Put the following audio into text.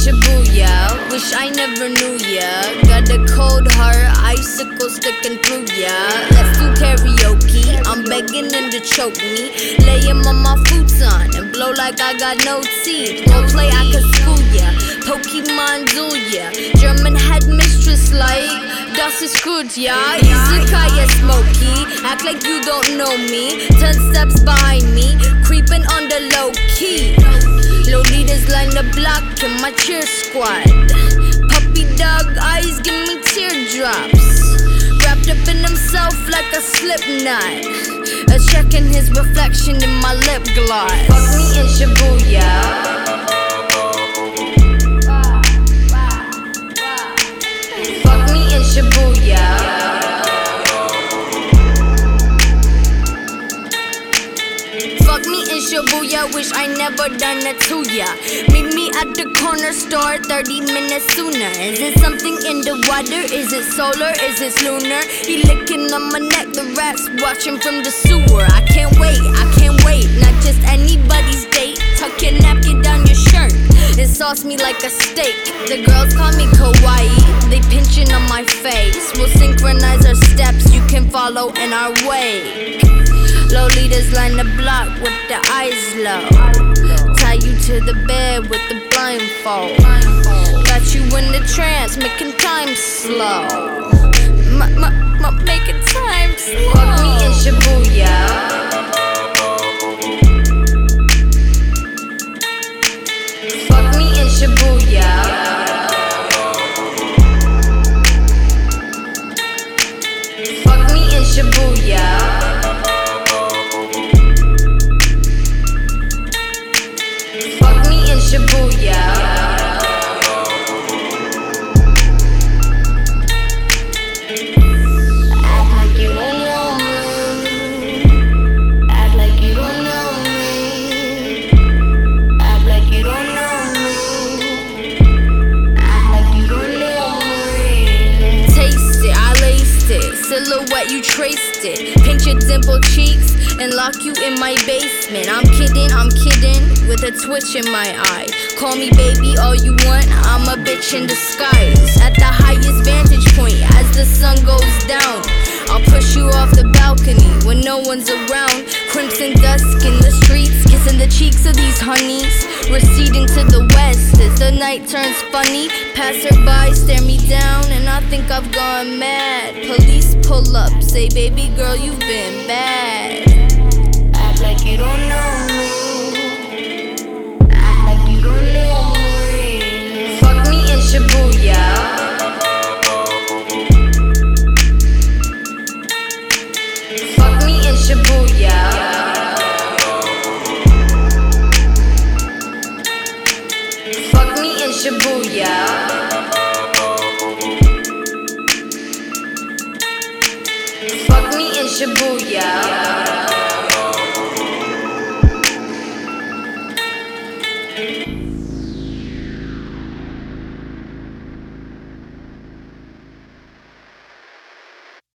Shibuya, wish I never knew ya. Got a cold heart, icicle sticking through ya. Let's do karaoke, I'm begging him to choke me. Lay him on my futon and blow like I got no teeth. Don't play, I could school ya. Pokemon Zuya, German headmistress like das ist gut, ja. Izakaya Smokey, act like you don't know me. 10 steps behind me, creeping on the low key. Lolitas line the block in my cheer squad. Puppy dog eyes give me teardrops. Wrapped up in himself like a slip knot. Checking his reflection in my lip gloss. Fuck me in Shibuya. Fuck me in Shibuya. Fuck me in Shibuya, wish I never done it to ya. Meet me at the corner store 30 minutes sooner. Is it something in the water? Is it solar? Is it lunar? He licking on my neck, the rats watching from the sewer. I can't wait, not just anybody's date. Tuck your napkin down your shirt and sauce me like a steak. The girls call me kawaii, they pinching on my face. We'll synchronize our steps, you can follow in our way. Lolitas line the block with the eyes low. Tie you to the bed with the blindfold. Got you in the trance, making time slow. Making time slow. Fuck me in Shibuya. Fuck me in Shibuya. Fuck me in Shibuya. Fuck me in Shibuya. Act like you don't know me. Act like you don't know me. Act like you don't know me. Act like you don't know me. Taste it, I laced it. Silhouette, you traced it. Pinch your dimpled cheeks and lock you in my basement. I'm kidding, with a twitch in my eye. Call me baby all you want, I'm a bitch in disguise. At the highest vantage point as the sun goes down, I'll push you off the balcony when no one's around. Crimson dusk in the streets, kissing the cheeks of these honeys. Receding to the west as the night turns funny. Passerby stare me down and I think I've gone mad. Police pull up, say baby girl you've been bad. Act like you don't know me. Act like you don't know me. Fuck me in Shibuya. Fuck me in Shibuya. Fuck me in Shibuya. Fuck me in Shibuya.